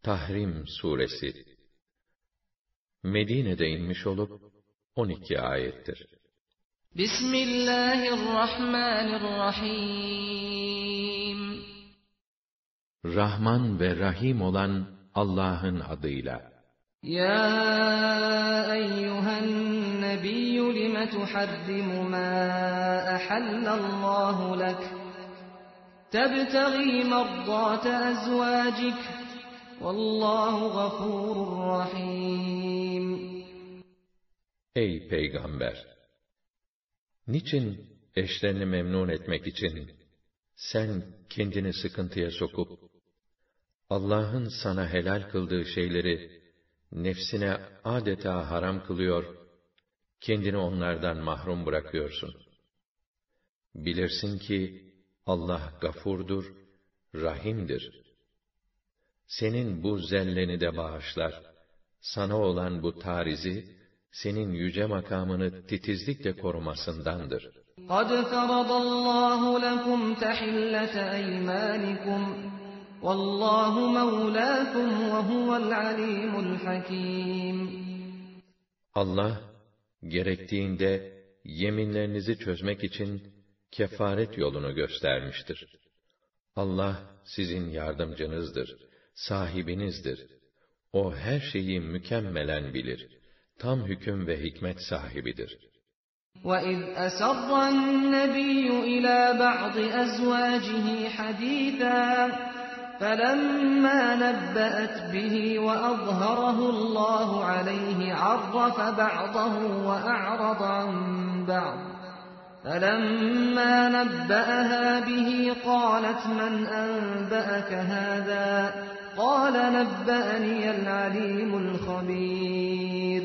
Tahrim suresi Medine'de inmiş olup 12 ayettir. Bismillahirrahmanirrahim. Rahman ve Rahim olan Allah'ın adıyla. Ya eyyühen nebiyyü lime tuharrimu ma ahallallahu lek. Tebtagî merdâte ezvâcik. Vallahu gafurur rahim. Ey Peygamber! Niçin eşlerini memnun etmek için sen kendini sıkıntıya sokup Allah'ın sana helal kıldığı şeyleri nefsine adeta haram kılıyor, kendini onlardan mahrum bırakıyorsun? Bilirsin ki Allah gafurdur, rahimdir. Senin bu zelleni de bağışlar, sana olan bu tarizi, senin yüce makamını titizlikle korumasındandır. قَدْ فَرَضَ اللّٰهُ لَكُمْ تَحِلَّةَ اَيْمَانِكُمْ وَاللّٰهُ مَوْلَاكُمْ وَهُوَ الْعَلِيمُ الْحَكِيمُ. Allah, gerektiğinde yeminlerinizi çözmek için kefaret yolunu göstermiştir. Allah sizin yardımcınızdır, sahibinizdir. O her şeyi mükemmelen bilir. Tam hüküm ve hikmet sahibidir. وَإِذْ أَسَرَّ النَّبِيُّ إِلَى بَعْضِ أَزْوَاجِهِ حَدِيثًا فَلَمَّا نَبَّأَتْ بِهِ وَأَظْهَرَهُ اللَّهُ عَلَيْهِ عَرَّفَ بَعْضَهُ وَأَعْرَضَ عَنْ بَعْضٍ فَلَمَّا نَبَّأَهَا بِهِ قَالَتْ مَنْ أَنْبَأَكَ هَذَا قَالَ نَبَّأَنِيَ الْعَلِيمُ الْخَبِيرُ.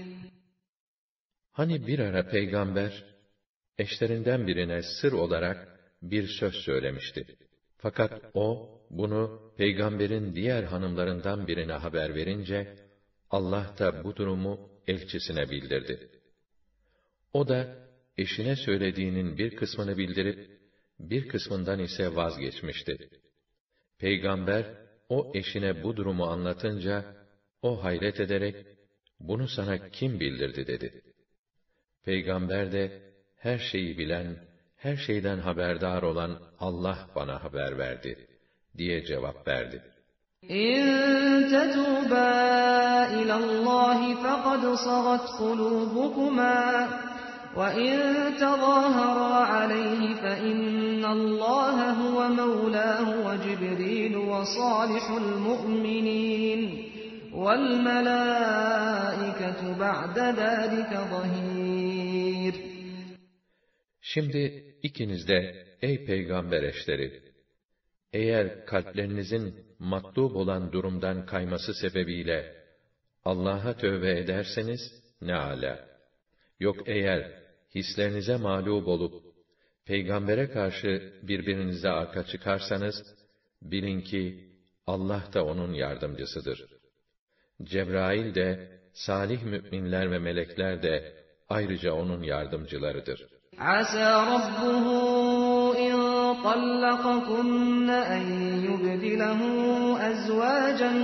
Hani bir ara Peygamber, eşlerinden birine sır olarak bir söz söylemişti. Fakat o, bunu Peygamberin diğer hanımlarından birine haber verince, Allah da bu durumu elçisine bildirdi. O da, eşine söylediğinin bir kısmını bildirip, bir kısmından ise vazgeçmişti. Peygamber, o eşine bu durumu anlatınca, o hayret ederek, bunu sana kim bildirdi dedi. Peygamber de, her şeyi bilen, her şeyden haberdar olan Allah bana haber verdi, diye cevap verdi. İn tetûbâ ilallâhi fekad sagat kulûbukuma ve in tezâherâ aleyhi fe innallâhe huve mevlâhu ve Cibrîl ve sâlihul mu'minîn vel melâiketu ba'de zâlike zahîr. Şimdi ikiniz de, ey peygamber eşleri, eğer kalplerinizin matlub olan durumdan kayması sebebiyle Allah'a tövbe ederseniz ne âlâ. Yok eğer hislerinize mağlup olup peygambere karşı birbirinize arka çıkarsanız, bilin ki Allah da onun yardımcısıdır. Cebrail de, salih müminler ve melekler de ayrıca onun yardımcılarıdır. عَسَى رَبُّهُ إِن طَلَّقَكُنَّ أَن يُبْدِلَهُ أَزْوَاجًا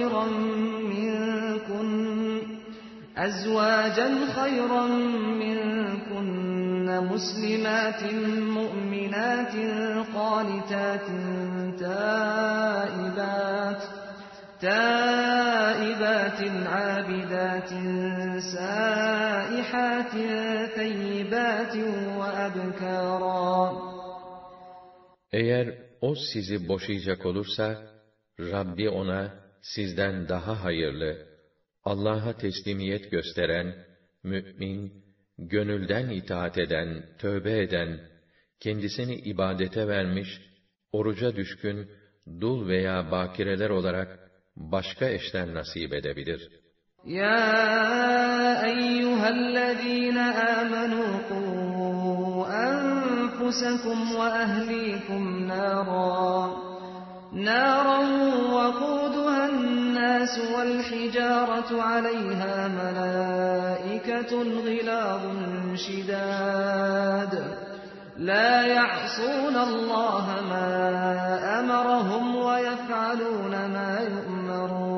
خَيْرًا مِّنكُنَّ مُسْلِمَاتٍ مُؤْمِنَاتٍ قَانِتَاتٍ تائبات عابدات سائحات ثيبات وأبكارا. Eğer o sizi boşayacak olursa, Rabbi ona sizden daha hayırlı, Allah'a teslimiyet gösteren, mü'min, gönülden itaat eden, tövbe eden, kendisini ibadete vermiş, oruca düşkün, dul veya bakireler olarak başka eşler nasip edebilir. Ya eyyühellezîne âmenû qû enfusekum ve ehlikum nâran وَقُودُهَا وَالْحِجَارَةُ عَلَيْهَا مَلَائِكَةٌ غِلَاظٌ شِدَادٌ لَا يَعْصُونَ اللَّهَ مَا أَمَرَهُمْ وَيَفْعَلُونَ مَا يُؤْمَرُونَ.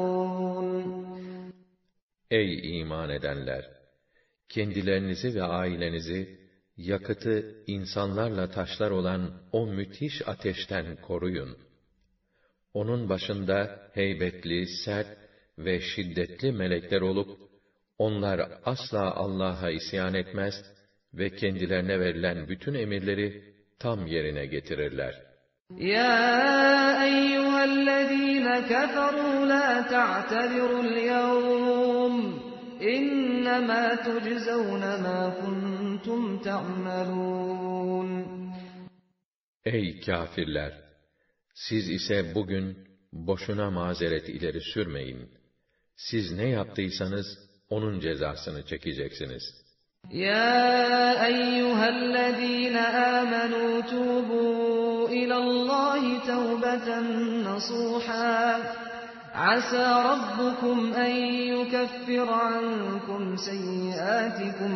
Ey iman edenler! Kendilerinizi ve ailenizi, yakıtı insanlarla taşlar olan o müthiş ateşten koruyun. Onun başında heybetli, sert ve şiddetli melekler olup, onlar asla Allah'a isyan etmez ve kendilerine verilen bütün emirleri tam yerine getirirler. Ya eyyühellezîne keferû la ta'tedirul yevm, innemâ tujzevne mâ kuntum ta'melûn. Ey kâfirler! Siz ise bugün boşuna mazeret ileri sürmeyin. Siz ne yaptıysanız onun cezasını çekeceksiniz. Ya eyyühellezîne âmenû tûbû ilallâhi tevbeten nasûhâ. Asâ rabbukum en yukaffira ankum seyyiâtikum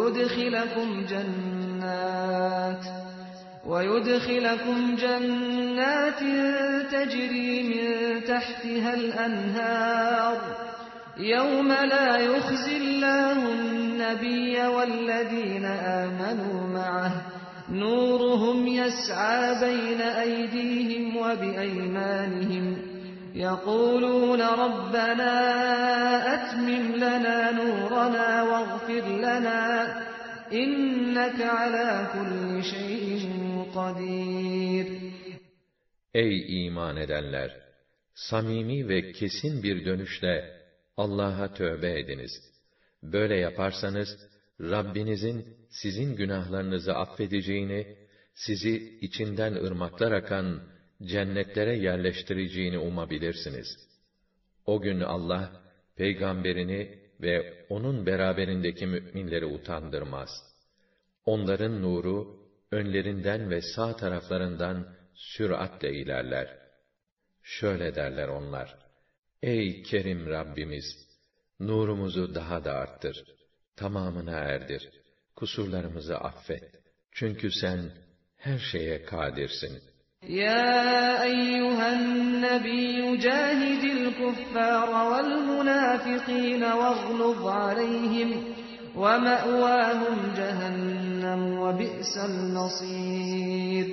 ويدخلكم جنات تجري من تحتها الأنهار يوم لا يخزي الله النبي والذين آمنوا معه نورهم يسعى بين أيديهم وبأيمانهم يقولون ربنا أتمم لنا نورنا واغفر لنا إنك على كل شيء قدير. Ey iman edenler! Samimi ve kesin bir dönüşle Allah'a tövbe ediniz. Böyle yaparsanız, Rabbinizin sizin günahlarınızı affedeceğini, sizi içinden ırmaklar akan cennetlere yerleştireceğini umabilirsiniz. O gün Allah, peygamberini ve onun beraberindeki müminleri utandırmaz. Onların nuru, önlerinden ve sağ taraflarından süratle ilerler. Şöyle derler onlar: Ey Kerim Rabbimiz! Nurumuzu daha da arttır, tamamına erdir, kusurlarımızı affet. Çünkü sen her şeye kadirsin. Ya eyyühen nebiyyü cahidil kuffâra vel münâfikîne veğluz aleyhim ve me'vâhum cehennem ve bi'sel nasîr.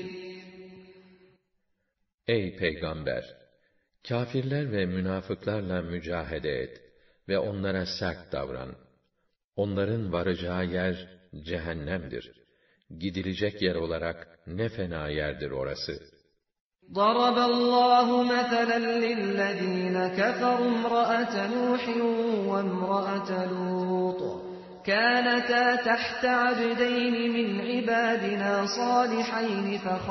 Ey Peygamber! Kâfirler ve münafıklarla mücahede et ve onlara sert davran. Onların varacağı yer cehennemdir. Gidilecek yer olarak ne fena yerdir orası. ضرب الله مثلا للذين كفروا امرأة نوح وامرأة لوط كانتا تحت عبدين من عبادنا صالحين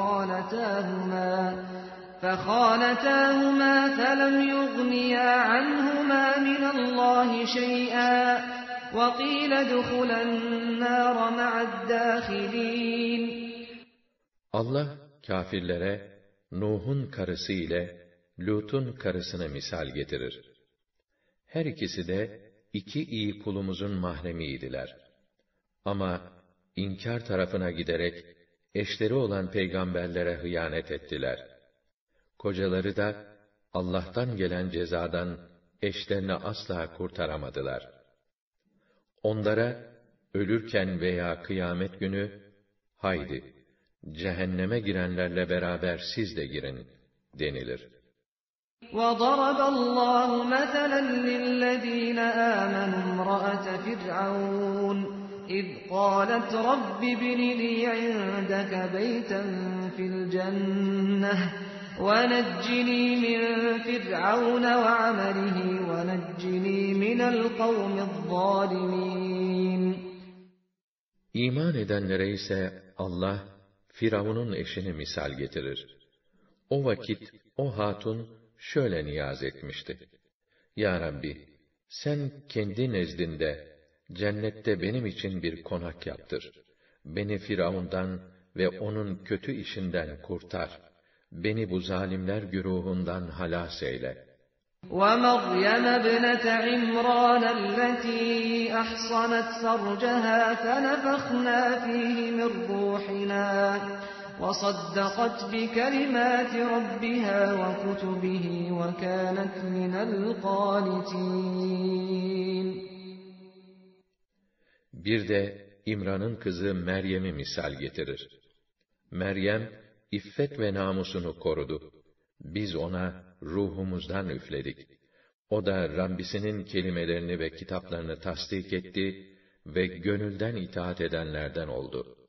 فخانتاهما فلم يغنيا عنهما من الله شيئا وقيل ادخلا النار مع الداخلين. Allah kâfirlere Nuh'un karısı ile Lut'un karısını misal getirir. Her ikisi de iki iyi kulumuzun mahremiydiler. Ama inkar tarafına giderek eşleri olan peygamberlere hıyanet ettiler. Kocaları da Allah'tan gelen cezadan eşlerini asla kurtaramadılar. Onlara ölürken veya kıyamet günü, haydi cehenneme girenlerle beraber siz de girin denilir. وَضَرَبَ اللّٰهُ مَثَلًا لِلَّذ۪ينَ آمَنُوا امْرَأَةَ فِرْعَوْنَ إِذْ قَالَتْ رَبِّ ابْنِ لِي عِندَكَ بَيْتًا فِي الْجَنَّةِ وَنَجِّنِي مِنْ فِرْعَوْنَ وَعَمَلِهِ وَنَجِّنِي مِنَ الْقَوْمِ الظَّالِمِينَ. İman edenlere ise Allah, Firavun'un eşini misal getirir. O vakit o hatun şöyle niyaz etmişti: Ya Rabbi, sen kendi nezdinde cennette benim için bir konak yaptır. Beni Firavun'dan ve onun kötü işinden kurtar. Beni bu zalimler güruhundan halas eyle. وَمَرْيَمَ ابْنَتَ عِمْرَانَ الَّتِي أَحْصَنَتْ فَرْجَهَا فَنَفَخْنَا فِيهِ مِنْ رُوحِنَا وَصَدَّقَتْ بِكَلِمَاتِ رَبِّهَا وَكُتُبِهِ وَكَانَتْ مِنَ الْقَانِتِينَ. Bir de İmran'ın kızı Meryem'i misal getirir. Meryem, iffet ve namusunu korudu. Biz ona ruhumuzdan üfledik. O da Rabbisinin kelimelerini ve kitaplarını tasdik etti ve gönülden itaat edenlerden oldu.